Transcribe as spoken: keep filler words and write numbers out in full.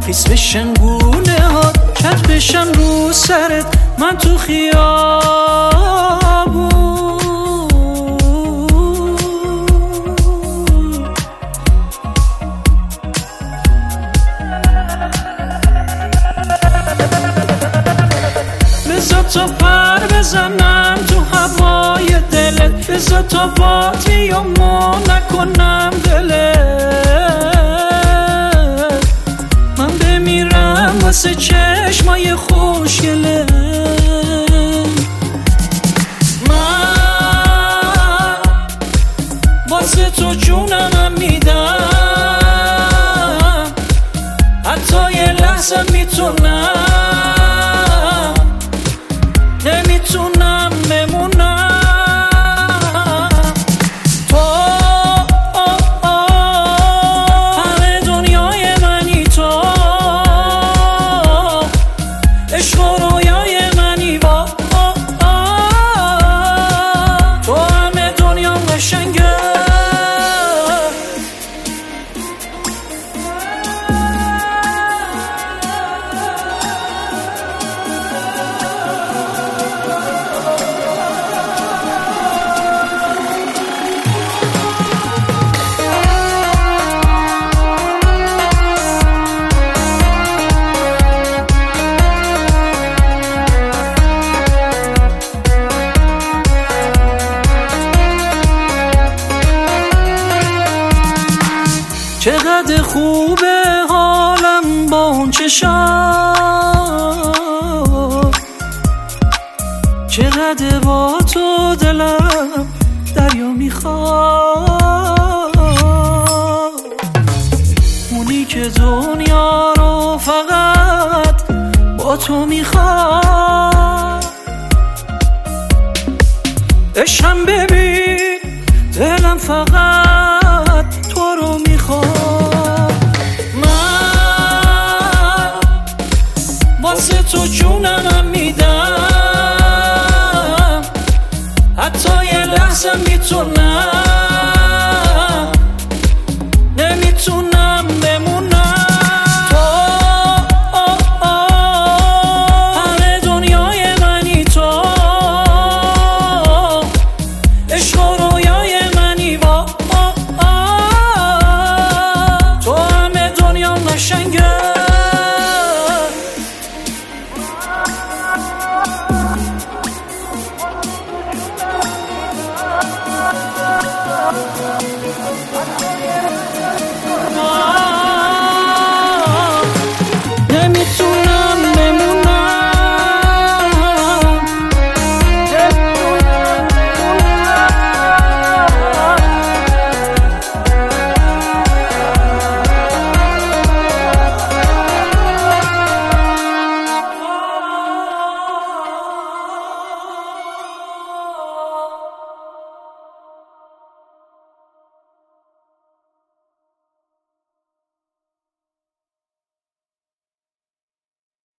خیس بشن گونه ها کت بشن رو سرت من تو خیابون بذار تا پر بزنم تو هوای دلت بذار تا باطی و ما نکنم دلت من بمیرم واسه چشمای خوشگله من واسه تو جونم میدم حتی یه لحظه میتونم نمیتونم بمونم تو همه دنیای منی تو عشق و رویای منی با تو همه دنیا قشنگه چقدر خوبه حالم با اون چشام چقدر با تو دلم دریا میخواد اونی که دنیا رو فقط با تو میخواد عشقم ببین دلم فقط تو رو میخواد من واسه تو جونم میدم حتی یه لحظه میتونم نمیتونم بمونم تو همه دنیای منی تو عشق و رویای منی با تو همه دنیا قشنگه